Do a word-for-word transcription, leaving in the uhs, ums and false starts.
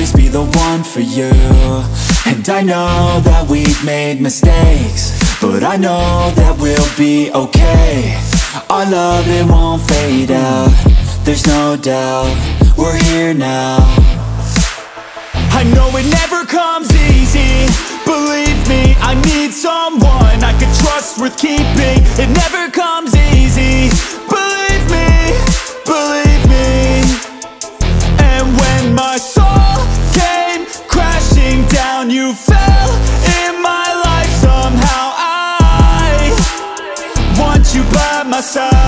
always be the one for you. And I know that we've made mistakes, but I know that we'll be okay. Our love, it won't fade out, there's no doubt, we're here now. I know it never comes easy, believe me, I need someone I could trust, worth keeping. It never comes easy, believe me, believe me. And when my soul came crashing down, you fell in my life somehow. I want you by my side.